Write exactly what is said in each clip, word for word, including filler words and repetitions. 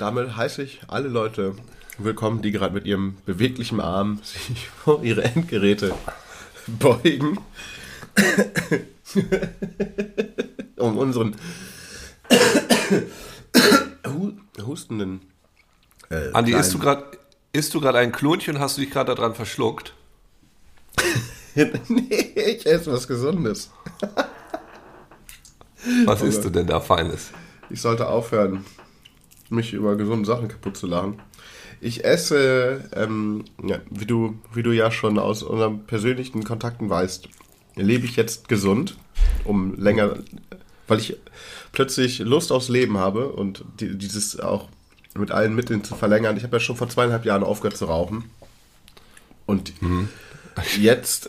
damit heiße ich alle Leute willkommen, die gerade mit ihrem beweglichen Arm sich vor ihre Endgeräte beugen, um unseren hustenden äh, Andi, isst du gerade isst du gerade ein Klonchen und hast du dich gerade daran verschluckt? Nee, ich esse was Gesundes. Was isst du denn da Feines? Ich sollte aufhören, mich über gesunde Sachen kaputt zu lachen. Ich esse, ähm, ja, wie du, wie du ja schon aus unseren persönlichen Kontakten weißt, lebe ich jetzt gesund, um länger, weil ich plötzlich Lust aufs Leben habe und die, dieses auch mit allen Mitteln zu verlängern. Ich habe ja schon vor zweieinhalb Jahren aufgehört zu rauchen. Und mhm. jetzt,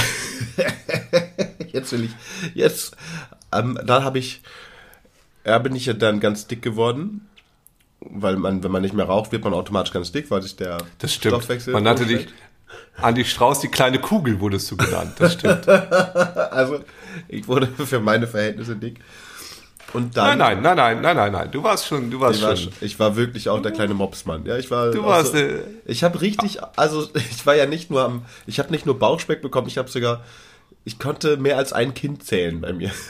jetzt will ich, jetzt, ähm, da habe ich, ja, bin ich ja dann ganz dick geworden. Weil man, wenn man nicht mehr raucht, wird man automatisch ganz dick, weil sich der das stimmt. Stoffwechsel... Man nannte dich, Andi Strauß, die kleine Kugel wurdest du genannt, das stimmt. Also, ich wurde für meine Verhältnisse dick. Und dann, nein, nein, nein, nein, nein, nein, du warst schon, du warst ich war, schon. Ich war wirklich auch der kleine Mopsmann. Ja, ich war... Du warst... So, äh, ich habe richtig, also ich war ja nicht nur am... Ich habe nicht nur Bauchspeck bekommen, ich habe sogar... Ich konnte mehr als ein Kind zählen bei mir.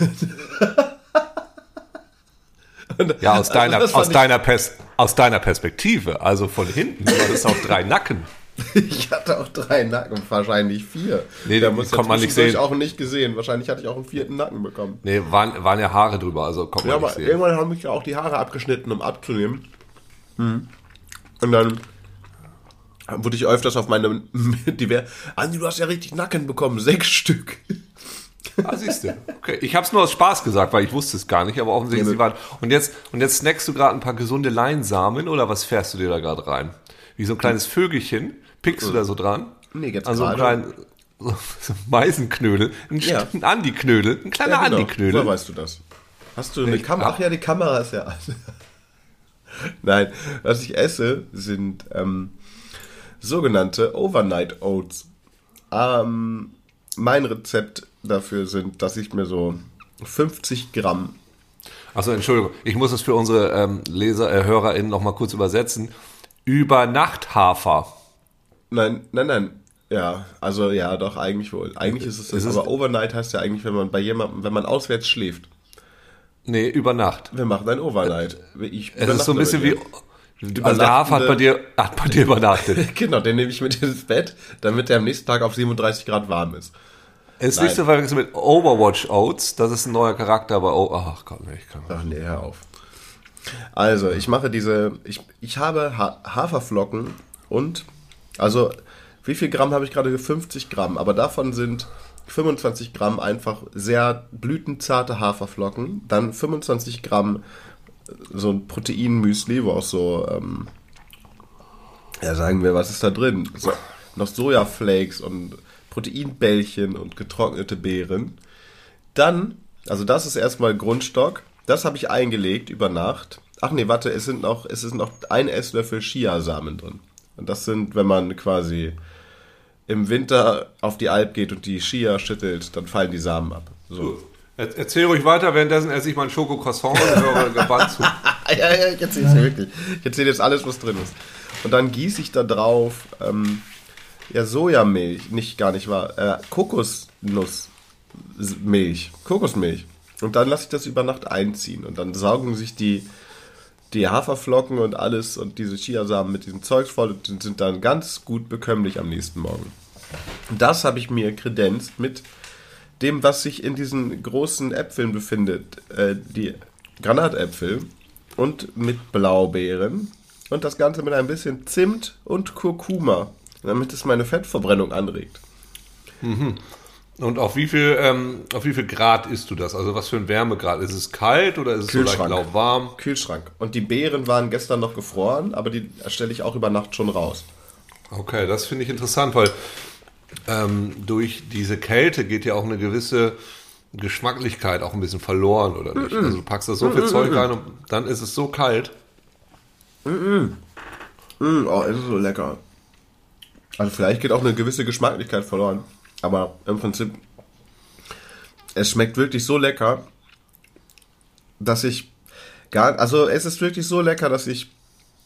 Ja, aus deiner, also aus, deiner Pers- aus deiner Perspektive, also von hinten, du hattest auch drei Nacken. Ich hatte auch drei Nacken, wahrscheinlich vier. Nee, da muss kann man nicht sehen. Auch nicht gesehen. Wahrscheinlich hatte ich auch einen vierten Nacken bekommen. Nee, waren, waren ja Haare drüber, also kommt ja, man nicht aber sehen. Irgendwann haben mich ja auch die Haare abgeschnitten, um abzunehmen. Hm. Und dann wurde ich öfters auf meine... Diver- Andi, du hast ja richtig Nacken bekommen, sechs Stück. Ah, siehst du. Okay. Ich habe es nur aus Spaß gesagt, weil ich wusste es gar nicht, aber offensichtlich ja, sie waren. Und jetzt, und jetzt snackst du gerade ein paar gesunde Leinsamen oder was fährst du dir da gerade rein? Wie so ein kleines Vögelchen, pickst du da so dran? Nee, jetzt also gerade. An so einen kleinen so Meisenknödel, ein, ja. ein Andi-Knödel, ein kleiner ja, genau. Andi-Knödel. Woher weißt du das? Hast du eine Kamera? Ach ja, die Kamera ist ja... Nein, was ich esse, sind ähm, sogenannte Overnight Oats. Ähm... Mein Rezept dafür sind, dass ich mir so fünfzig Gramm... Achso, Entschuldigung, ich muss es für unsere ähm, Leser, äh, HörerInnen nochmal kurz übersetzen. Übernachthafer. Nein, nein, nein. Ja, also ja, doch, eigentlich wohl. Eigentlich ist es das, ist aber es Overnight heißt ja eigentlich, wenn man bei jemandem, wenn man auswärts schläft. Nee, über Nacht. Wir machen ein Overnight. Ich es ist so ein bisschen wie... Also der Hafer hat bei dir, hat bei dir übernachtet. Genau, den nehme ich mit ins Bett, damit der am nächsten Tag auf siebenunddreißig Grad warm ist. Es ist nicht so verwechseln mit Overwatch Oats, das ist ein neuer Charakter, aber oh, ach Gott, nee, ich kann nicht. Ach nee, hör auf. Also, ich mache diese, ich, ich habe ha- Haferflocken und, also, wie viel Gramm habe ich gerade? fünfzig Gramm, aber davon sind fünfundzwanzig Gramm einfach sehr blütenzarte Haferflocken, dann fünfundzwanzig Gramm so ein Proteinmüsli, wo auch so, ähm, ja, sagen wir, was ist da drin? So, noch Sojaflakes und Proteinbällchen und getrocknete Beeren. Dann, also das ist erstmal Grundstock, das habe ich eingelegt über Nacht. Ach nee, warte, es sind noch, es ist noch ein Esslöffel Chiasamen drin. Und das sind, wenn man quasi im Winter auf die Alp geht und die Chia schüttelt, dann fallen die Samen ab. So. Erzähl ruhig weiter, währenddessen esse ich mein Schoko-Croissant und höre gebannt zu. ja, ja, ich erzähle es dir wirklich. Ich erzähle jetzt alles, was drin ist. Und dann gieße ich da drauf ähm, ja, Sojamilch, nicht gar nicht wahr, äh, Kokosnussmilch, Kokosmilch. Und dann lasse ich das über Nacht einziehen. Und dann saugen sich die, die Haferflocken und alles und diese Chiasamen mit diesem Zeug voll und sind dann ganz gut bekömmlich am nächsten Morgen. Das habe ich mir kredenzt mit dem, was sich in diesen großen Äpfeln befindet, äh, die Granatäpfel und mit Blaubeeren und das Ganze mit ein bisschen Zimt und Kurkuma, damit es meine Fettverbrennung anregt. Mhm. Und auf wie viel, ähm, auf wie viel Grad isst du das? Also was für ein Wärmegrad? Ist es kalt oder ist es so leicht lauwarm? Kühlschrank. Und die Beeren waren gestern noch gefroren, aber die stelle ich auch über Nacht schon raus. Okay, das finde ich interessant, weil ähm, durch diese Kälte geht ja auch eine gewisse Geschmacklichkeit auch ein bisschen verloren, oder nicht? Mm-mm. Also du packst da so viel mm-mm. Zeug rein und dann ist es so kalt. Mm-mm. Mm, oh, es ist so lecker. Also vielleicht geht auch eine gewisse Geschmacklichkeit verloren, aber im Prinzip, es schmeckt wirklich so lecker, dass ich gar, also es ist wirklich so lecker, dass ich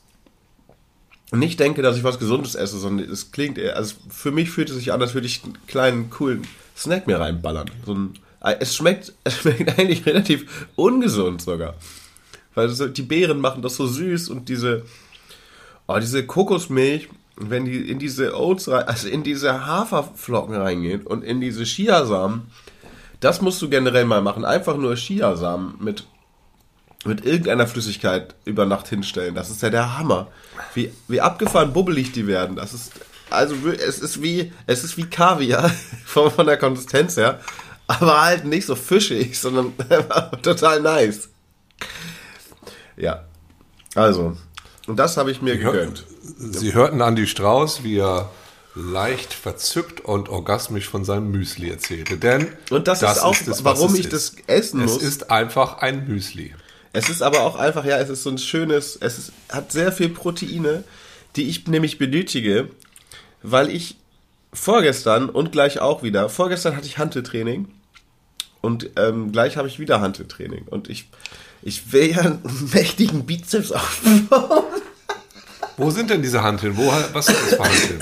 und nicht denke, dass ich was Gesundes esse, sondern es klingt eher, also für mich fühlt es sich an, als würde ich einen kleinen, coolen Snack mir reinballern. So ein, es schmeckt, es schmeckt eigentlich relativ ungesund sogar. Weil so, die Beeren machen das so süß und diese, oh, diese Kokosmilch, wenn die in diese Oats rein, also in diese Haferflocken reingehen und in diese Chiasamen, das musst du generell mal machen. Einfach nur Chiasamen mit, mit irgendeiner Flüssigkeit über Nacht hinstellen. Das ist ja der Hammer. Wie, wie abgefahren bubbelig die werden. Das ist, also es ist wie, es ist wie Kaviar von, von der Konsistenz her, aber halt nicht so fischig, sondern total nice. Ja, also, und das habe ich mir Sie gegönnt. Hör, Sie hörten Andi Strauß, wie er leicht verzückt und orgasmisch von seinem Müsli erzählte. Denn und das, das ist auch, ist es, warum ich ist. das essen muss. Es ist einfach ein Müsli. Es ist aber auch einfach, ja, es ist so ein schönes, es ist, hat sehr viel Proteine, die ich nämlich benötige, weil ich vorgestern und gleich auch wieder, vorgestern hatte ich Hanteltraining und ähm, gleich habe ich wieder Hanteltraining und ich, ich will ja einen mächtigen Bizeps aufbauen. Wo sind denn diese Hanteln? Wo, was sind das für Hanteln?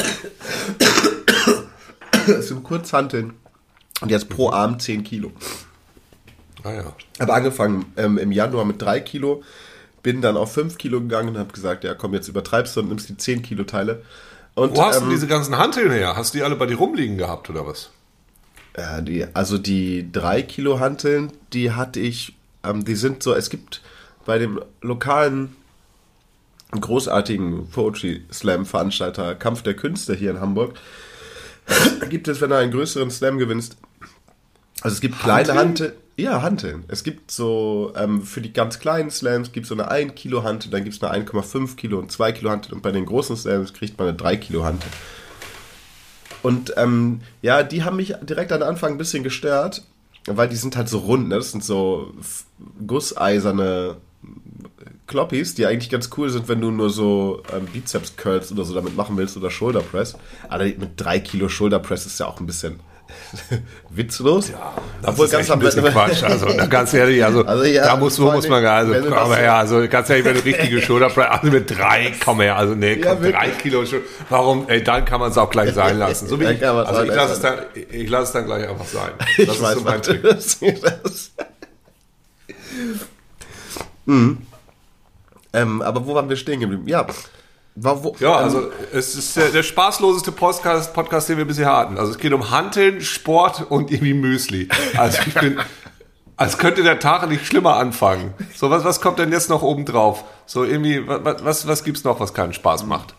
Das sind Kurzhanteln und jetzt pro Arm zehn Kilo. Ah ja. Habe angefangen ähm, im Januar mit drei Kilo, bin dann auf fünf Kilo gegangen und habe gesagt, ja komm, jetzt übertreibst du und nimmst die zehn Kilo Teile. Und, Wo hast ähm, du diese ganzen Hanteln her? Hast du die alle bei dir rumliegen gehabt oder was? Ja, die, also die drei Kilo Hanteln, die hatte ich, ähm, die sind so, es gibt bei dem lokalen großartigen Poetry Slam Veranstalter Kampf der Künste hier in Hamburg, gibt es, wenn du einen größeren Slam gewinnst, also es gibt kleine Hanteln, ja, Hanteln. Es gibt so, ähm, für die ganz kleinen Slams gibt es so eine ein Kilo Hantel, dann gibt es eine eins Komma fünf Kilo und zwei Kilo Hantel und bei den großen Slams kriegt man eine drei Kilo Hantel. Und ähm, ja, die haben mich direkt am Anfang ein bisschen gestört, weil die sind halt so rund, ne? Das sind so gusseiserne Kloppis, die eigentlich ganz cool sind, wenn du nur so ähm, Bizeps-Curls oder so damit machen willst oder Shoulder-Press. Aber mit drei Kilo Shoulder-Press ist ja auch ein bisschen witzlos. Ja, das Obwohl ist ganz echt ein bisschen Quatsch. Also ganz ehrlich, also, also ja, da muss, muss man gar, also, aber ja, also ganz ehrlich, wenn du richtige Shoulderpress, also mit drei, komm her, also nee, komm, ja, drei Kilo, warum, ey, dann kann man es auch gleich sein lassen. So wie ich, also ich lasse es dann, ich lasse es dann gleich einfach sein. Das ich ist weiß, so mein Trick. Das. mhm. ähm, aber wo waren wir stehen geblieben? Ja, War wo, ja, also es ist der, der spaßloseste Podcast, Podcast, den wir bisher hatten. Also es geht um Hanteln, Sport und irgendwie Müsli. Also ich bin, als könnte der Tag nicht schlimmer anfangen. So, was, was kommt denn jetzt noch oben drauf? So irgendwie, was, was, was gibt's noch, was keinen Spaß macht?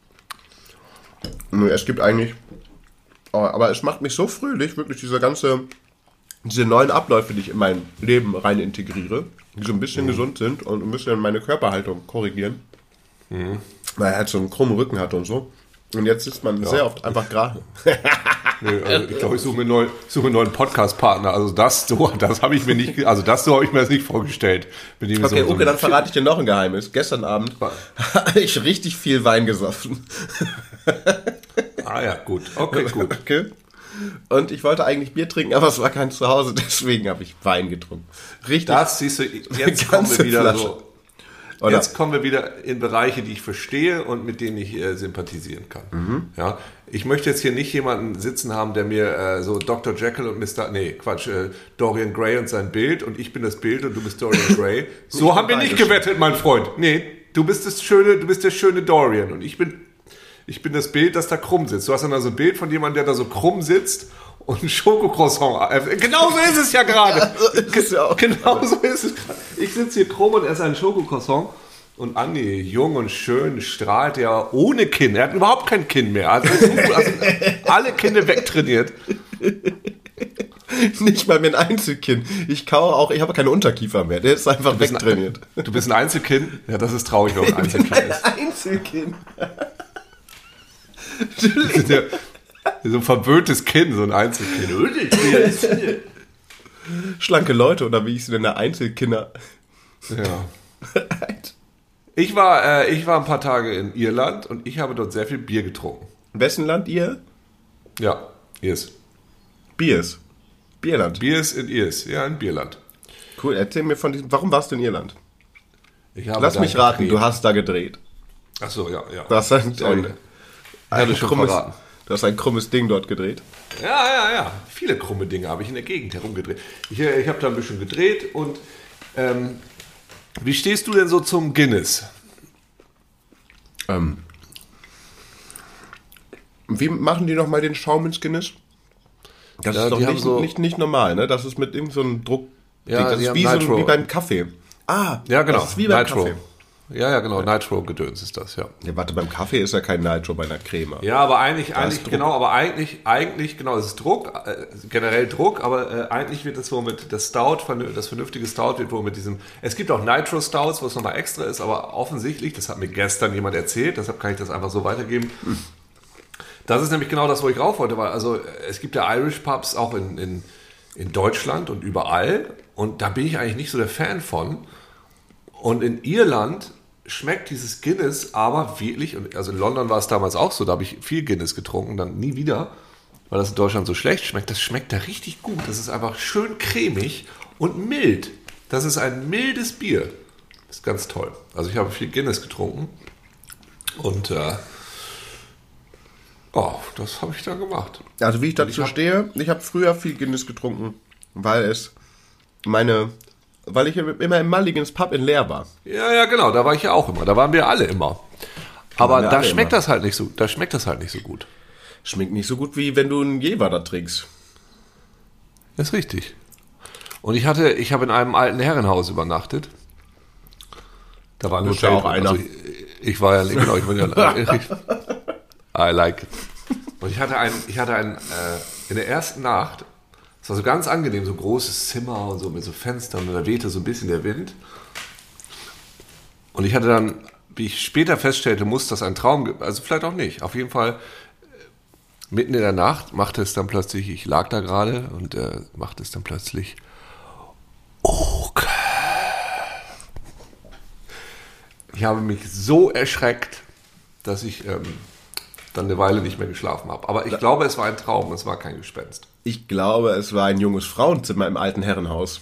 Es gibt eigentlich, aber es macht mich so fröhlich, wirklich diese ganze, diese neuen Abläufe, die ich in mein Leben rein integriere, die so ein bisschen mhm. gesund sind und ein bisschen meine Körperhaltung korrigieren. Mhm. Weil er halt so einen krummen Rücken hat und so. Und jetzt sitzt man ja. sehr oft einfach gerade. Nee, also ich glaube, ich suche mir einen neuen, suche einen neuen Podcast-Partner. Also das so, das habe ich mir nicht, also das so habe ich mir das nicht vorgestellt. Mit dem okay, so, okay, so dann verrate ich dir noch ein Geheimnis. Gestern Abend habe ich richtig viel Wein gesoffen. Ah ja, gut. Okay, gut. Okay. Und ich wollte eigentlich Bier trinken, aber es war kein Zuhause, deswegen habe ich Wein getrunken. Richtig. Das siehst du, jetzt kommen wir wieder Flasche. so. Oder? Jetzt kommen wir wieder in Bereiche, die ich verstehe und mit denen ich äh, sympathisieren kann. Mhm. Ja, ich möchte jetzt hier nicht jemanden sitzen haben, der mir äh, so Doktor Jekyll und Mister Nee, Quatsch, äh, Dorian Gray und sein Bild und ich bin das Bild und du bist Dorian Gray. So haben wir nicht gewettet, mein Freund. Nee, du bist das schöne, du bist der schöne Dorian und ich bin, ich bin das Bild, das da krumm sitzt. Du hast dann also ein Bild von jemandem, der da so krumm sitzt und ein Schokocroissant. Genau so ist es ja gerade. Ja genau so ist es gerade. Ich sitze hier krumm und esse einen Schokocroissant. Und Andi, jung und schön, strahlt ja ohne Kinn. Er hat überhaupt kein Kinn mehr. Also, also alle Kinne wegtrainiert. Nicht mal mehr ein Einzelkinn. Ich kaue auch, ich habe keine Unterkiefer mehr. Der ist einfach wegtrainiert. Ein, du bist ein Einzelkinn? Ja, das ist traurig, wenn man ein Einzelkinn ein ist. Einzelkinn. Ja, so ein verwöhntes Kinn, so ein Einzelkinn. Schlanke Leute, oder wie ich sie nenne, Einzelkinder. Ja. Ich war, äh, ich war ein paar Tage in Irland und ich habe dort sehr viel Bier getrunken. In wessen Land, ihr? Ja, Irs. Biers. Bierland. Biers in Irs, ja, in Bierland. Cool, erzähl mir von diesem, warum warst du in Irland? Ich habe Lass mich raten, gedreht. Du hast da gedreht. Ach so, ja, ja. Du hast ein, Sorry. ein, Ein ein, krummes, verraten. du hast ein krummes Ding dort gedreht. Ja, ja, ja. Viele krumme Dinge habe ich in der Gegend herumgedreht. Ich, äh, ich habe da ein bisschen gedreht und ähm, wie stehst du denn so zum Guinness? Ähm, wie machen die nochmal den Schaum ins Guinness? Das Ja, ist doch die haben nicht, so- nicht, nicht normal, ne? Das ist mit irgendeinem so einem Druck. Ja, das die ist haben wie, so, Nitro. wie beim Kaffee. Ah, Ja, genau. das ist wie beim Nitro. Kaffee. Ja, ja, genau. Nitro-Gedöns ist das, ja. Ja, warte, beim Kaffee ist ja kein Nitro bei einer Creme. Ja, aber eigentlich, ist eigentlich Druck. genau, aber eigentlich, eigentlich, genau, es ist Druck, äh, generell Druck, aber äh, eigentlich wird es wohl mit, das Stout, vernü- das vernünftige Stout wird wohl mit diesem, es gibt auch Nitro-Stouts, wo es nochmal extra ist, aber offensichtlich, das hat mir gestern jemand erzählt, deshalb kann ich das einfach so weitergeben. Das ist nämlich genau das, wo ich rauf wollte, weil, also, es gibt ja Irish Pubs auch in, in, in Deutschland und überall und da bin ich eigentlich nicht so der Fan von. Und in Irland schmeckt dieses Guinness aber wirklich, und also in London war es damals auch so, da habe ich viel Guinness getrunken, dann nie wieder, weil das in Deutschland so schlecht schmeckt. Das schmeckt da richtig gut. Das ist einfach schön cremig und mild. Das ist ein mildes Bier. Das ist ganz toll. Also ich habe viel Guinness getrunken und äh, oh, das habe ich da gemacht. Also wie ich dazu ich hab- stehe, ich habe früher viel Guinness getrunken, weil es meine, weil ich immer im Mulligans Pub in Leer war. Ja, ja, genau, da war ich ja auch immer. Da waren wir alle immer. Aber waren wir da alle schmeckt immer. das halt nicht so, da schmeckt das halt nicht so gut. Schmeckt nicht so gut, wie wenn du einen Jever da trinkst. Das ist richtig. Und ich hatte, ich habe in einem alten Herrenhaus übernachtet. Da war ein Du bist ja Hotel auch drin. einer. Also ich, ich war ja, genau, ich bin ja, ich, I like it. Und ich hatte ein, ich hatte ein, äh, in der ersten Nacht, es war so ganz angenehm, so großes Zimmer und so mit so Fenstern und da wehte so ein bisschen der Wind. Und ich hatte dann, wie ich später feststellte, muss das ein Traum, ge- also vielleicht auch nicht. Auf jeden Fall, äh, mitten in der Nacht machte es dann plötzlich, ich lag da gerade und äh, machte es dann plötzlich, okay. Ich habe mich so erschreckt, dass ich ähm, dann eine Weile nicht mehr geschlafen habe. Aber ich glaube, es war ein Traum, es war kein Gespenst. Ich glaube, es war ein junges Frauenzimmer im alten Herrenhaus.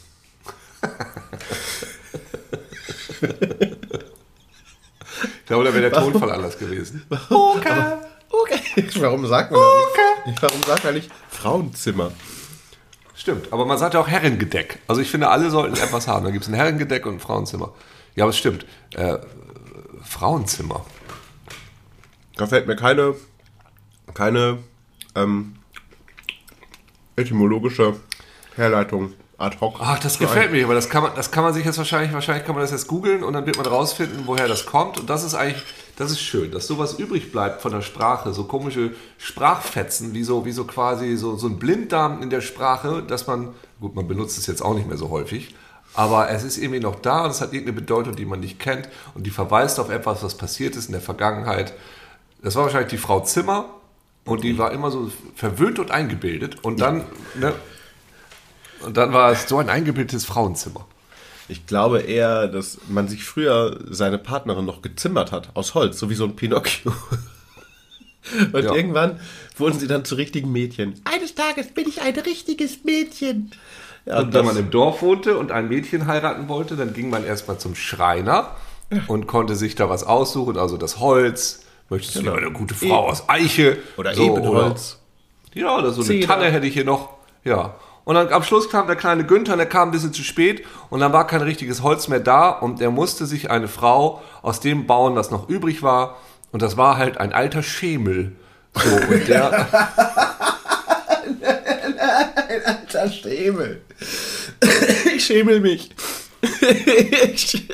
Ich glaube, da wäre der Tonfall anders gewesen. Okay. Okay. Warum sagt man okay. nicht? Warum sagt man nicht Frauenzimmer? Stimmt, aber man sagt ja auch Herrengedeck. Also ich finde, alle sollten etwas haben. Da gibt es ein Herrengedeck und ein Frauenzimmer. Ja, aber es stimmt. Äh, Frauenzimmer. Da fällt mir keine, keine ähm, etymologische Herleitung ad hoc. Ach, das gefällt mir, aber das kann man, das kann man sich jetzt wahrscheinlich, wahrscheinlich kann man das jetzt googeln und dann wird man rausfinden, woher das kommt. Und das ist eigentlich, das ist schön, dass sowas übrig bleibt von der Sprache, so komische Sprachfetzen, wie so, wie so quasi so, so ein Blinddarm in der Sprache, dass man, gut, man benutzt es jetzt auch nicht mehr so häufig, aber es ist irgendwie noch da und es hat irgendeine Bedeutung, die man nicht kennt und die verweist auf etwas, was passiert ist in der Vergangenheit. Das war wahrscheinlich die Frau Zimmer und die war immer so verwöhnt und eingebildet und dann, ne, und dann war es so ein eingebildetes Frauenzimmer. Ich glaube eher, dass man sich früher seine Partnerin noch gezimmert hat aus Holz, so wie so ein Pinocchio. Und Ja. irgendwann wurden sie dann zu richtigen Mädchen. Eines Tages bin ich ein richtiges Mädchen. Ja, Und wenn man im Dorf wohnte und ein Mädchen heiraten wollte, dann ging man erstmal zum Schreiner und konnte sich da was aussuchen, also das Holz. Möchtest du Genau. lieber eine gute Frau aus Eiche? oder so, Ebenholz. Oder, ja, oder so eine Zeder. Tanne hätte ich hier noch. Ja. Und dann am Schluss kam der kleine Günther, und der kam ein bisschen zu spät und dann war kein richtiges Holz mehr da und er musste sich eine Frau aus dem bauen, was noch übrig war. Und das war halt ein alter Schemel. So, und der, Alter Schemel. Ich schemel mich. Ich-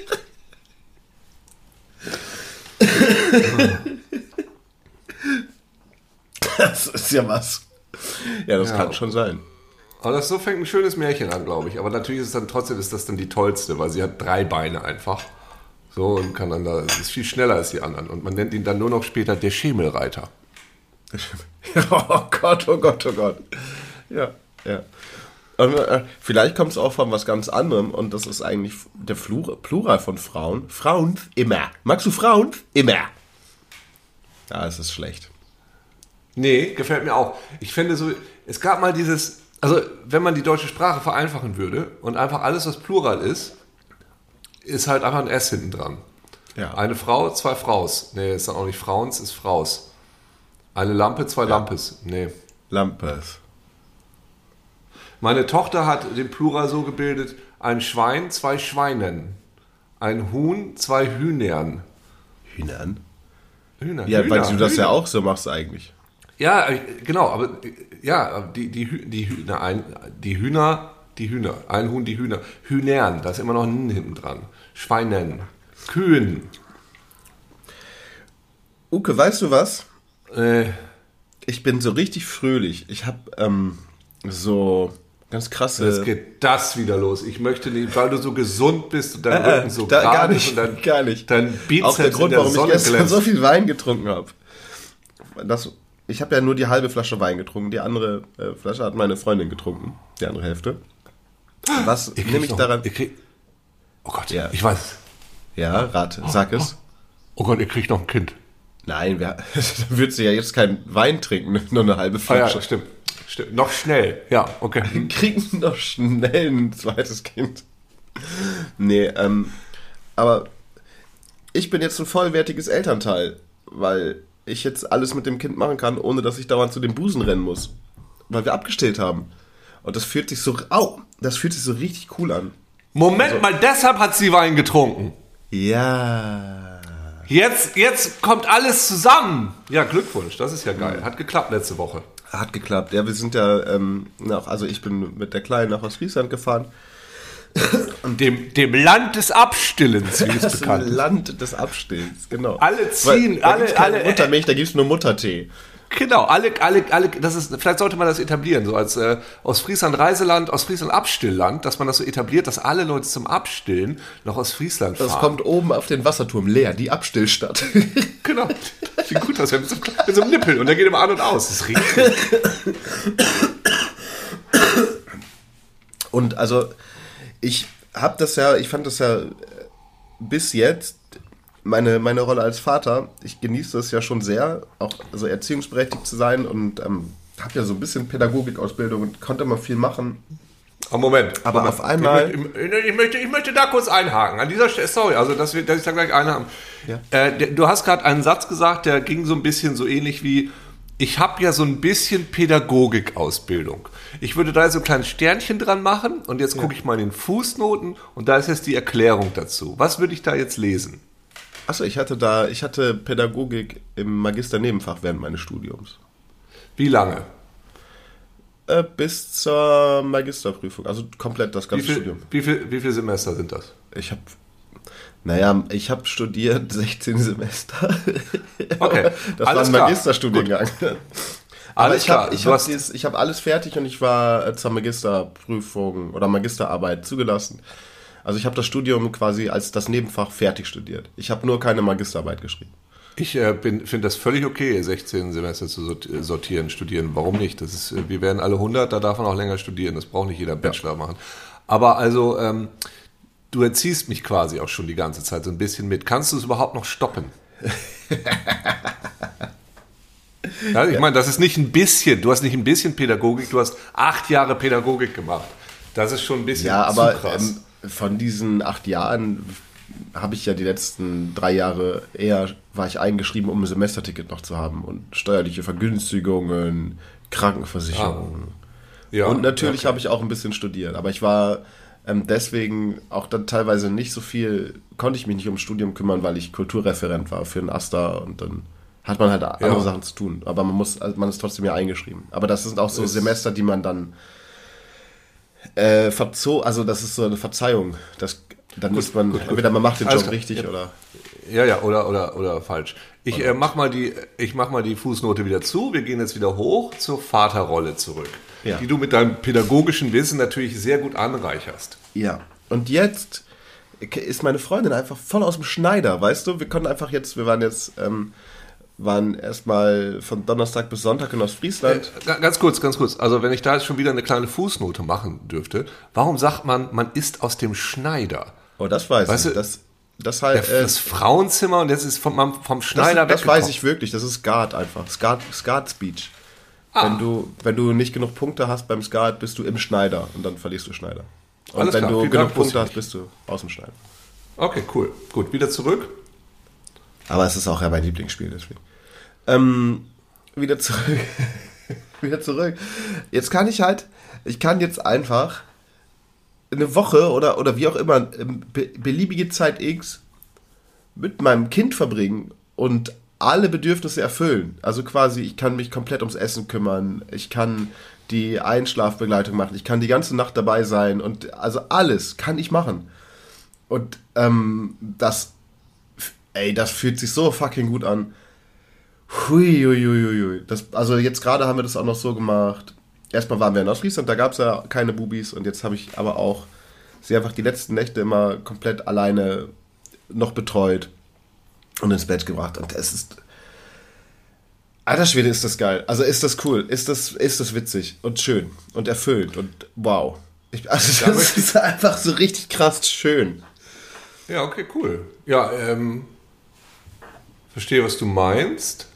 Das ist ja was. Ja, das Ja. kann schon sein. aber das so fängt ein schönes Märchen an, glaube ich. Aber natürlich ist es dann trotzdem ist das dann die tollste, weil sie hat drei Beine einfach. So und kann dann da, ist viel schneller als die anderen. Und man nennt ihn dann nur noch später der Schemelreiter. Oh Gott, oh Gott, oh Gott. Ja, ja. Und, äh, vielleicht kommt es auch von was ganz anderem und das ist eigentlich der Flur, Plural von Frauen. Frauen immer. Magst du Frauen? Immer. Ja, es ist schlecht. Nee, gefällt mir auch. Ich finde so, es gab mal dieses, also wenn man die deutsche Sprache vereinfachen würde und einfach alles, was Plural ist, ist halt einfach ein S hinten dran. Ja. Eine Frau, zwei Fraus. Nee, ist dann auch nicht Frauens, ist Fraus. Eine Lampe, zwei ja. Lampes. Nee. Lampes. Meine Tochter hat den Plural so gebildet, ein Schwein, zwei Schweinen. Ein Huhn, zwei Hühnern. Hühnern? Hühner. Ja, Hühner, weil du das Hühner. ja auch so machst eigentlich. Ja, genau, aber ja, die, die, die, Hühner, ein, die Hühner, die Hühner, ein Huhn, die Hühner. Hühnern, da ist immer noch ein N hinten dran. Schweinen, Kühen. Uke, weißt du was? Äh, ich bin so richtig fröhlich. Ich habe ähm, so ganz krasse... Jetzt geht das wieder los. Ich möchte nicht, weil du so gesund bist und dein äh, Rücken so da, gerade gar nicht, und dein, gar nicht. dein Bizeps auch der Grund, in der warum Sonne ich gestern glänzt. so viel Wein getrunken habe. Das, ich habe ja nur die halbe Flasche Wein getrunken. Die andere äh, Flasche hat meine Freundin getrunken. Die andere Hälfte. Was nehme ich noch, daran... Ihr krieg, oh Gott, ja. ich weiß. Ja, rate, sag oh, es. Oh Gott, ihr kriegt noch ein Kind. Nein, wer, dann würdest du ja jetzt keinen Wein trinken, nur eine halbe Flasche. Ah ja, stimmt. Stimmt. Noch schnell. Ja, okay. Wir kriegen noch schnell ein zweites Kind. Nee, ähm, aber ich bin jetzt ein vollwertiges Elternteil, weil ich jetzt alles mit dem Kind machen kann, ohne dass ich dauernd zu den Busen rennen muss. Weil wir abgestillt haben. Und das fühlt sich so, au, das fühlt sich so richtig cool an. Moment also, mal, deshalb hat sie Wein getrunken. Ja. Jetzt, jetzt kommt alles zusammen. Ja, Glückwunsch, das ist ja geil. Hat geklappt letzte Woche. Hat geklappt. Ja, wir sind ja, ähm, nach, also ich bin mit der Kleinen nach Ostfriesland gefahren. Und dem, dem Land des Abstillens, wie es das bekannt ist. Land des Abstillens, genau. Alle ziehen, Weil, da alle, gibt's keine alle. Muttermilch, da gibt es nur Muttertee. Genau, alle, alle, alle, das ist, vielleicht sollte man das etablieren, so als äh, Ostfriesland Reiseland, Ostfriesland Abstillland, dass man das so etabliert, dass alle Leute zum Abstillen nach Ostfriesland fahren. Das kommt oben auf den Wasserturm leer, die Abstillstadt. Genau, wie gut das wäre, mit, so, mit so einem Nippel und der geht immer an und aus, das riecht. Und also, ich hab das ja, ich fand das ja bis jetzt, Meine, meine Rolle als Vater, ich genieße es ja schon sehr, auch also erziehungsberechtigt zu sein und ähm, habe ja so ein bisschen Pädagogikausbildung und konnte mal viel machen. Oh, Moment. Aber Moment. auf einmal... Ich möchte, ich, möchte, ich möchte da kurz einhaken. An dieser Stelle, sorry, also dass, wir, dass ich da gleich einhaken. Ja. Äh, du hast gerade einen Satz gesagt, der ging so ein bisschen so ähnlich wie, ich habe ja so ein bisschen Pädagogikausbildung. Ich würde da so ein kleines Sternchen dran machen und jetzt gucke ich mal in den Fußnoten und da ist jetzt die Erklärung dazu. Was würde ich da jetzt lesen? Achso, ich hatte da, ich hatte Pädagogik im Magister-Nebenfach während meines Studiums. Wie lange? Äh, bis zur Magisterprüfung, also komplett das ganze wie viel, Studium. Wie viel, wie viele Semester sind das? Ich habe, naja, ich habe studiert sechzehn Semester. Okay, das alles war ein Magisterstudiengang. Aber alles ich klar. habe ich Du hab hast- dieses- ich hab alles fertig und ich war äh, zur Magisterprüfung oder Magisterarbeit zugelassen. Also ich habe das Studium quasi als das Nebenfach fertig studiert. Ich habe nur keine Magisterarbeit geschrieben. Ich äh, finde das völlig okay, sechzehn Semester zu sort- sortieren, studieren. Warum nicht? Das ist, äh, wir werden alle hundert, da darf man auch länger studieren. Das braucht nicht jeder Bachelor ja. machen. Aber also, ähm, du erziehst mich quasi auch schon die ganze Zeit so ein bisschen mit. Kannst du es überhaupt noch stoppen? Ja, ich meine, das ist nicht ein bisschen. Du hast nicht ein bisschen Pädagogik, du hast acht Jahre Pädagogik gemacht. Das ist schon ein bisschen Ja, zu aber krass. ähm, von diesen acht Jahren habe ich ja die letzten drei Jahre eher, war ich eingeschrieben, um ein Semesterticket noch zu haben und steuerliche Vergünstigungen, Krankenversicherung. Ja, und natürlich okay. habe ich auch ein bisschen studiert, aber ich war ähm, deswegen auch dann teilweise nicht so viel, konnte ich mich nicht ums Studium kümmern, weil ich Kulturreferent war für den AStA und dann hat man halt andere Ja. Sachen zu tun. Aber man muss, also man ist trotzdem ja eingeschrieben. Aber das sind auch so Es- Semester, die man dann äh, verzo- also das ist so eine Verzeihung. Das, dann Gut, ist man, gut, gut. entweder man macht den Alles Job klar. richtig Ja. oder. Ja, ja, oder, oder, oder falsch. Ich äh, mach mal die, ich mach mal die Fußnote wieder zu. Wir gehen jetzt wieder hoch zur Vaterrolle zurück, Ja. die du mit deinem pädagogischen Wissen natürlich sehr gut anreicherst. Ja. Und jetzt ist meine Freundin einfach voll aus dem Schneider, weißt du? Wir konnten einfach jetzt, wir waren jetzt, ähm, waren erstmal von Donnerstag bis Sonntag in Ostfriesland. Äh, ganz kurz, ganz kurz. Also wenn ich da jetzt schon wieder eine kleine Fußnote machen dürfte, warum sagt man, man ist aus dem Schneider? Oh, das weiß Weißt ich. du, Das, das halt, Der, äh, das Frauenzimmer und jetzt ist vom, vom Schneider das, das weggekommen. weiß ich wirklich. Das ist Skat einfach. Skat, Skat Speech. Ah. Wenn du, wenn du nicht genug Punkte hast beim Skat, bist du im Schneider und dann verlierst du Und Alles wenn klar, du vielen genug Dank, wusste Punkte ich hast, bist du aus dem Schneider. Okay, cool. Gut, wieder zurück. Aber es ist auch ja mein Lieblingsspiel, deswegen. Ähm, wieder zurück. wieder zurück. Jetzt kann ich halt, ich kann jetzt einfach eine Woche oder, oder wie auch immer, be- beliebige Zeit X mit meinem Kind verbringen und alle Bedürfnisse erfüllen. Also quasi, ich kann mich komplett ums Essen kümmern, ich kann die Einschlafbegleitung machen, ich kann die ganze Nacht dabei sein und also alles kann ich machen. Und ähm, das, ey, das fühlt sich so fucking gut an. Hui, hui, hui, hui. Das, also jetzt gerade haben wir das auch noch so gemacht. Erstmal waren wir in Ostfriesland, da gab es ja keine Bubis und jetzt habe ich aber auch sie einfach die letzten Nächte immer komplett alleine noch betreut und ins Bett gebracht. Und es ist, alter Schwede, ist das geil. Also ist das cool, ist das, ist das witzig und schön und erfüllend und wow. Ich, also das ist einfach so richtig krass schön. Ja, okay, cool. Ja, ähm, verstehe, was du meinst.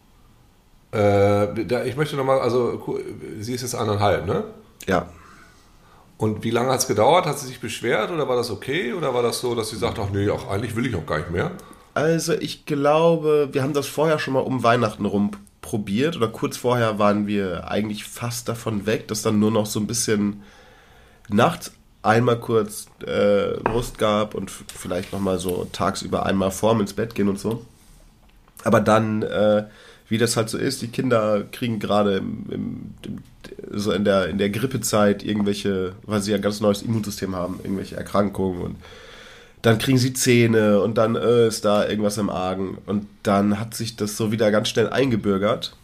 Äh, da, ich möchte nochmal, also sie ist jetzt eineinhalb, ne? Ja. Und wie lange hat es gedauert? Hat sie sich beschwert oder war das okay? Oder war das so, dass sie sagt, ach nee, auch eigentlich will ich auch gar nicht mehr? Also ich glaube, wir haben das vorher schon mal um Weihnachten rum probiert oder kurz vorher waren wir eigentlich fast davon weg, dass dann nur noch so ein bisschen nachts einmal kurz äh, Brust gab und f- vielleicht nochmal so tagsüber einmal vorm ins Bett gehen und so. Aber dann, äh, wie das halt so ist, die Kinder kriegen gerade im, im, im, so in der, in der Grippezeit irgendwelche, weil sie ja ein ganz neues Immunsystem haben, irgendwelche Erkrankungen und dann kriegen sie Zähne und dann äh, ist da irgendwas im Argen und dann hat sich das so wieder ganz schnell eingebürgert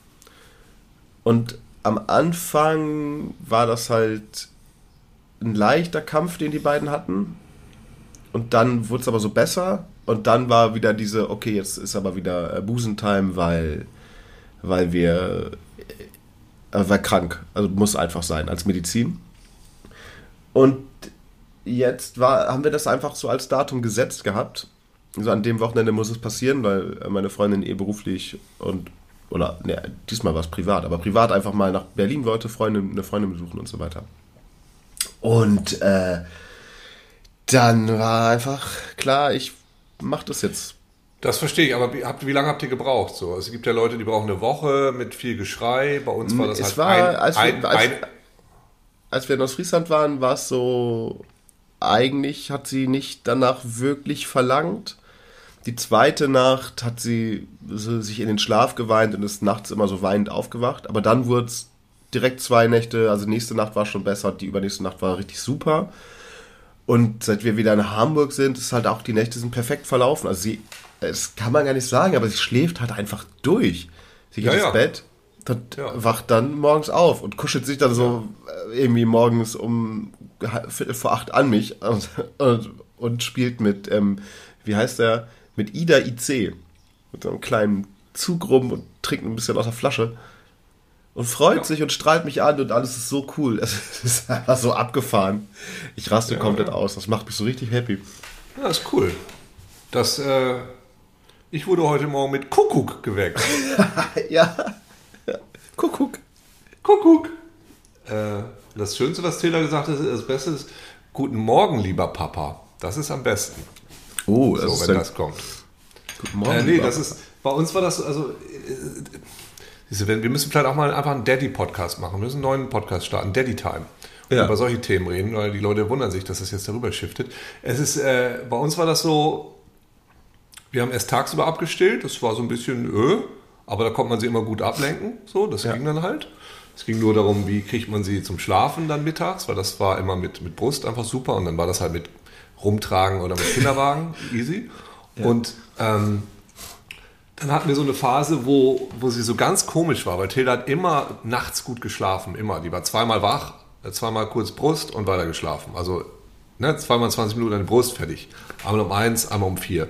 und am Anfang war das halt ein leichter Kampf, den die beiden hatten und dann wurde es aber so besser und dann war wieder diese, okay, jetzt ist aber wieder äh, Busentime, weil, weil wir äh, war krank, also muss einfach sein als Medizin und jetzt war, haben wir das einfach so als Datum gesetzt gehabt. Also an dem Wochenende muss es passieren, weil meine Freundin eh beruflich und, oder, ne, diesmal war es privat, aber privat einfach mal nach Berlin wollte, Freundin, eine Freundin besuchen und so weiter. Und äh, dann war einfach klar, ich mach das jetzt. Das verstehe ich, aber wie, habt, wie lange habt ihr gebraucht? So? Es gibt ja Leute, die brauchen eine Woche mit viel Geschrei. Bei uns war das es halt war, ein, als, wir, ein, als, ein, als wir in Ostfriesland waren, war es so, eigentlich hat sie nicht danach wirklich verlangt. Die zweite Nacht hat sie so sich in den Schlaf geweint und ist nachts immer so weinend aufgewacht. Aber dann wurde es direkt zwei Nächte, also nächste Nacht war schon besser, die übernächste Nacht war richtig super. Und seit wir wieder in Hamburg sind, ist halt auch, die Nächte sind perfekt verlaufen. Also sie, das kann man gar nicht sagen, aber sie schläft halt einfach durch. Sie geht Ja, ins ja. Bett, dann Ja. wacht dann morgens auf und kuschelt sich dann so äh, irgendwie morgens um Viertel vor acht an mich und, und, und spielt mit, ähm, wie heißt der, mit Ida I C. Mit so einem kleinen Zug rum und trinkt ein bisschen aus der Flasche. Und freut Ja. sich und strahlt mich an und alles ist so cool. Es ist einfach so abgefahren. Ich raste Ja, komplett ja. aus. Das macht mich so richtig happy. ja, ist cool. Das, äh, ich wurde heute Morgen mit Kuckuck geweckt. Ja. Kuckuck. Kuckuck. Äh, das Schönste, was Taylor gesagt hat, das Beste ist, guten Morgen, lieber Papa. Das ist am besten. Oh, So, ist wenn ein- das kommt. Guten Morgen. Äh, nee, lieber das ist, bei uns war das, also, äh, siehst du, wenn- wir müssen vielleicht auch mal einfach einen Daddy-Podcast machen. Wir müssen einen neuen Podcast starten, Daddy Time. Und Ja. über solche Themen reden, weil die Leute wundern sich, dass das jetzt darüber shiftet. Es ist, äh, bei uns war das so, wir haben erst tagsüber abgestillt, das war so ein bisschen, äh, aber da konnte man sie immer gut ablenken, so, das Ja. ging dann halt. Es ging nur darum, wie kriegt man sie zum Schlafen dann mittags, weil das war immer mit, mit Brust einfach super und dann war das halt mit Rumtragen oder mit Kinderwagen easy. Und ähm, dann hatten wir so eine Phase, wo, wo sie so ganz komisch war, weil Tilda hat immer nachts gut geschlafen, immer. Die war zweimal wach, zweimal kurz Brust und weiter geschlafen. Also ne, zweimal zwanzig Minuten an die Brust, fertig. Einmal um eins, einmal um vier.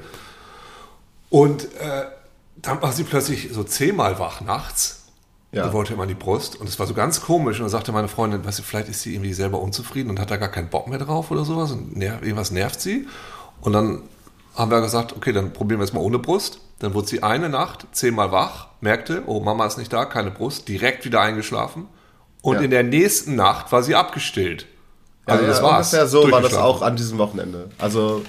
Und äh, dann war sie plötzlich so zehnmal wach nachts. Ja. Und wollte immer an die Brust. Und es war so ganz komisch. Und dann sagte meine Freundin, weißt du, vielleicht ist sie irgendwie selber unzufrieden und hat da gar keinen Bock mehr drauf oder sowas. Und ner- irgendwas nervt sie. Und dann haben wir gesagt, okay, dann probieren wir es mal ohne Brust. Dann wurde sie eine Nacht zehnmal wach, merkte, oh, Mama ist nicht da, keine Brust, direkt wieder eingeschlafen. Und Ja. in der nächsten Nacht war sie abgestillt. Also ja, das ja, war's. ungefähr so war das Durchgeschlafen. auch an diesem Wochenende. Also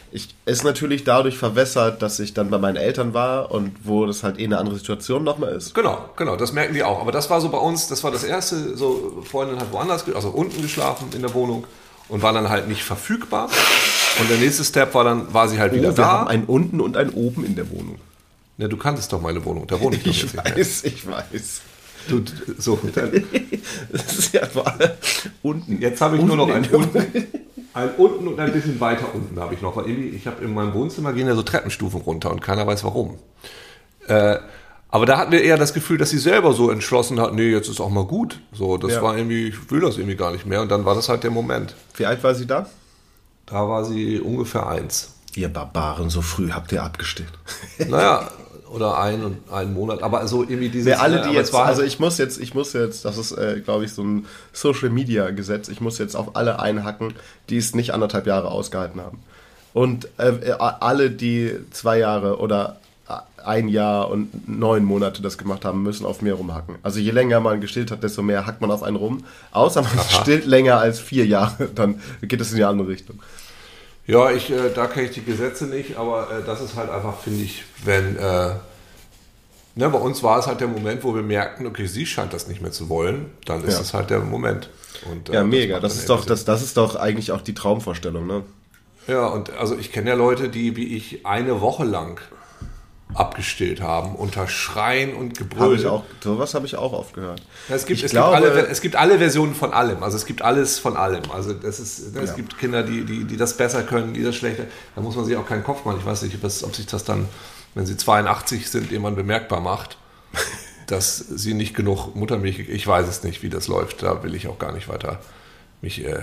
ich ist natürlich dadurch verwässert, dass ich dann bei meinen Eltern war und wo das halt eh eine andere Situation nochmal ist. Genau, genau, das merken die auch. Aber das war so bei uns, das war das erste, so Freundin hat woanders, also unten geschlafen in der Wohnung und war dann halt nicht verfügbar. Und der nächste Step war dann, war sie halt Oh, wieder wir da. haben einen unten und einen oben in der Wohnung. Ja, du kanntest doch meine Wohnung, da wohne ich doch Ich jetzt nicht mehr. weiß, ich weiß. Du, so, dann, Das ist ja unten. jetzt habe ich Unten nur noch ein in der unten, ein unten und ein bisschen weiter unten habe ich noch. Weil irgendwie, ich habe in meinem Wohnzimmer gehen ja so Treppenstufen runter und keiner weiß warum. Äh, aber da hatten wir eher das Gefühl, dass sie selber so entschlossen hat, nee, jetzt ist auch mal gut. So, das Ja. war irgendwie, ich will das irgendwie gar nicht mehr. Und dann war das halt der Moment. Wie alt war sie da? Da war sie ungefähr eins. Ihr Barbaren, so früh habt ihr abgestillt. Naja, oder ein und einen Monat. Aber so irgendwie dieses... Wer alle, die aber jetzt, es war also halt- ich muss jetzt, ich muss jetzt, das ist, äh, glaube ich, so ein Social-Media-Gesetz, ich muss jetzt auf alle einhacken, die es nicht anderthalb Jahre ausgehalten haben. Und äh, äh, alle, die zwei Jahre oder ein Jahr und neun Monate das gemacht haben, müssen auf mir rumhacken. Also je länger man gestillt hat, desto mehr hackt man auf einen rum. Außer man Aha. stillt länger als vier Jahre, dann geht es in die andere Richtung. Ja, ich, äh, da kenne ich die Gesetze nicht, aber äh, das ist halt einfach, finde ich, wenn, äh, ne, bei uns war es halt der Moment, wo wir merkten, okay, sie scheint das nicht mehr zu wollen, dann ist Ja. das halt der Moment. Und, äh, Ja, mega. macht Das dann ist doch, irgendwie das, das ist doch eigentlich auch die Traumvorstellung, ne? Sinn. Ja, und also ich kenne ja Leute, die wie ich eine Woche lang abgestillt haben, unter Schreien und Gebrüll. Habe ich auch, sowas habe ich auch oft gehört. Ja, es, gibt, Ich es, glaube- gibt alle, es gibt alle Versionen von allem. Also es gibt alles von allem. Also das ist, ne, es Ja. gibt Kinder, die, die, die das besser können, die das schlechter. Da muss man sich auch keinen Kopf machen. Ich weiß nicht, ob, das, ob sich das dann, wenn sie zweiundachtzig sind, irgendwann bemerkbar macht, dass sie nicht genug Muttermilch. Ich weiß es nicht, wie das läuft. Da will ich auch gar nicht weiter mich, äh,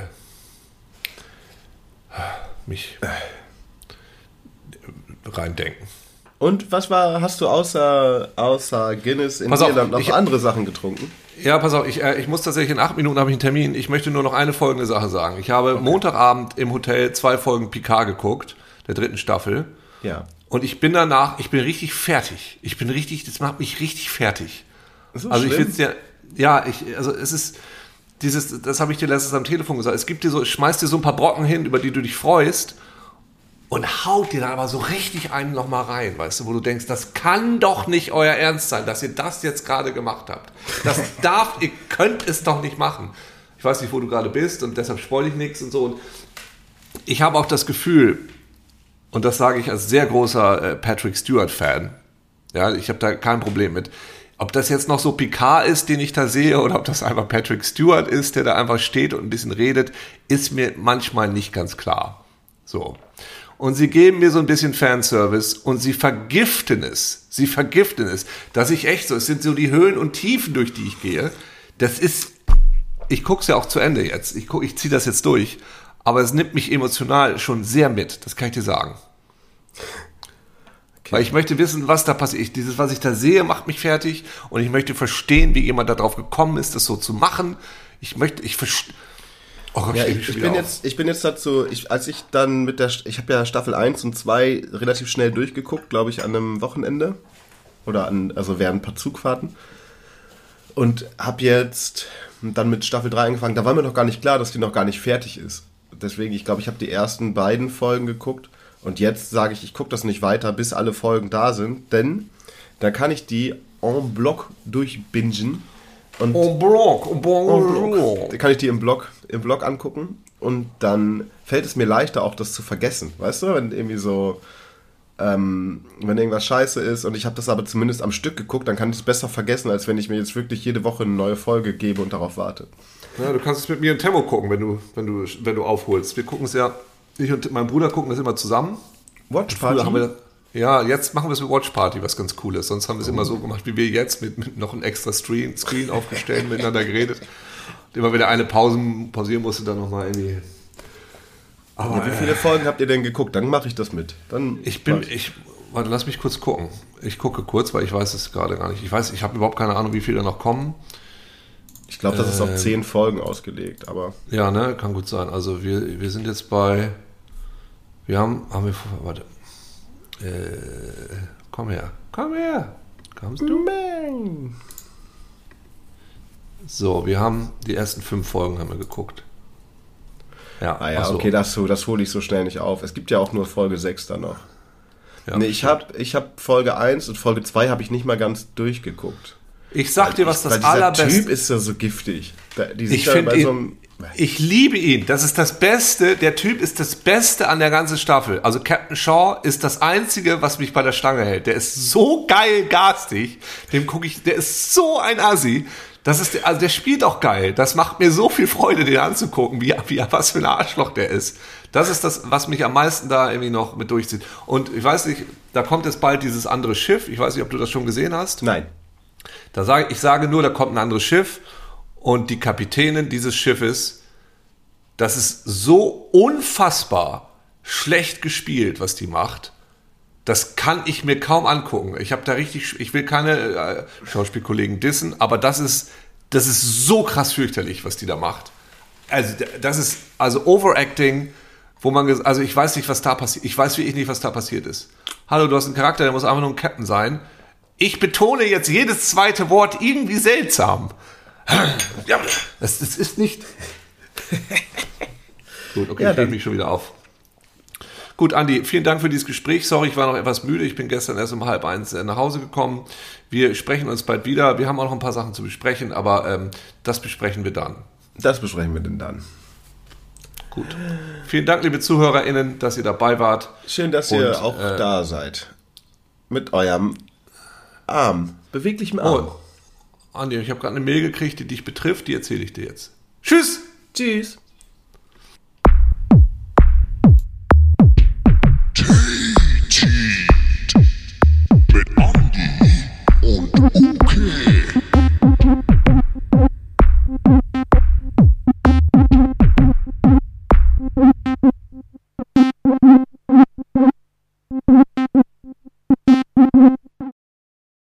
mich reindenken. Und was war, hast du außer, außer Guinness in Pass auf, Irland noch ich- andere Sachen getrunken? Ja, pass auf, ich, äh, ich muss tatsächlich in acht Minuten habe ich einen Termin. Ich möchte nur noch eine folgende Sache sagen. Ich habe Montagabend im Hotel zwei Folgen Picard geguckt, der dritten Staffel. Ja. Und ich bin danach, ich bin richtig fertig. Ich bin richtig, das macht mich richtig fertig. So also ich schlimm? find's ja, ja, ich, also es ist dieses, das habe ich dir letztens am Telefon gesagt. Es gibt dir so, schmeißt dir so ein paar Brocken hin, über die du dich freust. Und haut dir dann aber so richtig einen noch mal rein, weißt du, wo du denkst, das kann doch nicht euer Ernst sein, dass ihr das jetzt gerade gemacht habt. Das darf, ihr könnt es doch nicht machen. Ich weiß nicht, wo du gerade bist und deshalb spoil ich nichts und so. Und ich habe auch das Gefühl, und das sage ich als sehr großer äh, Patrick Stewart-Fan, ja, ich habe da kein Problem mit, ob das jetzt noch so Picard ist, den ich da sehe, oder ob das einfach Patrick Stewart ist, der da einfach steht und ein bisschen redet, ist mir manchmal nicht ganz klar. So. Und sie geben mir so ein bisschen Fanservice und sie vergiften es. Sie vergiften es. Dass ich echt so, es sind so die Höhen und Tiefen, durch die ich gehe. Das ist, ich gucke es ja auch zu Ende jetzt. Ich, guck, ich ziehe das jetzt durch. Aber es nimmt mich emotional schon sehr mit. Das kann ich dir sagen. Okay. Weil ich möchte wissen, was da passiert. Ich, dieses, was ich da sehe, macht mich fertig. Und ich möchte verstehen, wie jemand darauf gekommen ist, das so zu machen. Ich möchte, ich verstehe. Oh Gott, Ja, steh ich, mich schon ich, wieder bin auf. jetzt, ich bin jetzt dazu, ich, als ich dann mit der, ich habe ja Staffel eins und zwei relativ schnell durchgeguckt, glaube ich, an einem Wochenende. Oder an, also während ein paar Zugfahrten. Und habe jetzt dann mit Staffel drei angefangen. Da war mir noch gar nicht klar, dass die noch gar nicht fertig ist. Deswegen, ich glaube, ich habe die ersten beiden Folgen geguckt. Und jetzt sage ich, ich gucke das nicht weiter, bis alle Folgen da sind. Denn da kann ich die en bloc durchbingen. Und En bloc, en bloc. Da kann ich die im Blog, im Blog angucken und dann fällt es mir leichter, auch das zu vergessen. Weißt du, wenn irgendwie so, ähm, wenn irgendwas scheiße ist und ich habe das aber zumindest am Stück geguckt, dann kann ich es besser vergessen, als wenn ich mir jetzt wirklich jede Woche eine neue Folge gebe und darauf warte. Ja, du kannst es mit mir in Tempo gucken, wenn du, wenn du, wenn du aufholst. Wir gucken es ja, ich und mein Bruder gucken das immer zusammen. Watch Früher Party? haben wir, ja, jetzt machen wir es mit Watch Party, was ganz cool ist. Sonst haben wir es immer so gemacht, wie wir jetzt, mit, mit noch einem extra Screen, Screen aufgestellt, miteinander geredet. Und immer wieder eine Pause pausieren musste, dann nochmal irgendwie. Aber Ja, wie viele Folgen habt ihr denn geguckt? Dann mache ich das mit. Dann ich bin, mach ich, warte, lass mich kurz gucken. Ich gucke kurz, weil ich weiß es gerade gar nicht. Ich weiß, ich habe überhaupt keine Ahnung, wie viele da noch kommen. Ich glaube, das ist auf Ähm, zehn Folgen ausgelegt, aber Ja, ne, kann gut sein. Also wir, wir sind jetzt bei, wir haben, haben wir, warte, äh, komm her, komm her, kommst du? Bang. So, wir haben die ersten fünf Folgen haben wir geguckt. Ja, ah ja, ach so. okay, das, das hole ich so schnell nicht auf. Es gibt ja auch nur Folge sechs dann noch. Ja, nee, ich habe ich hab Folge eins und Folge zwei habe ich nicht mal ganz durchgeguckt. Ich sag dir, was das weil allerbeste... Dieser Typ ist ja so giftig. Die sind Ich ja finde bei ihn... so einem, Ich liebe ihn. Das ist das Beste. Der Typ ist das Beste an der ganzen Staffel. Also Captain Shaw ist das Einzige, was mich bei der Stange hält. Der ist so geil garstig. Dem gucke ich, der ist so ein Assi. Das ist, der, also der spielt auch geil. Das macht mir so viel Freude, den anzugucken, wie, wie, was für ein Arschloch der ist. Das ist das, was mich am meisten da irgendwie noch mit durchzieht. Und ich weiß nicht, da kommt jetzt bald dieses andere Schiff. Ich weiß nicht, ob du das schon gesehen hast. Nein. Da sage, ich sage nur, da kommt ein anderes Schiff. Und die Kapitänin dieses Schiffes, das ist so unfassbar schlecht gespielt, was die macht. Das kann ich mir kaum angucken. Ich habe da richtig, ich will keine äh, Schauspielkollegen dissen, aber das ist, das ist so krass fürchterlich, was die da macht. Also das ist also Overacting, wo man, ges- also ich weiß nicht, was da passiert. Ich weiß wirklich nicht, was da passiert ist. Hallo, du hast einen Charakter, der muss einfach nur ein Captain sein. Ich betone jetzt jedes zweite Wort irgendwie seltsam. Ja, das, das ist nicht... Gut, okay, Ja, ich reg dann- mich schon wieder auf. Gut, Andi, vielen Dank für dieses Gespräch. Sorry, ich war noch etwas müde. Ich bin gestern erst um halb eins äh, nach Hause gekommen. Wir sprechen uns bald wieder. Wir haben auch noch ein paar Sachen zu besprechen, aber ähm, das besprechen wir dann. Das besprechen wir denn dann. Gut. Vielen Dank, liebe ZuhörerInnen, dass ihr dabei wart. Schön, dass ihr Und, auch äh, da seid. Mit eurem Arm. Beweglichem Arm. Oh, Andi, ich habe gerade eine Mail gekriegt, die dich betrifft. Die erzähle ich dir jetzt. Tschüss! Tschüss.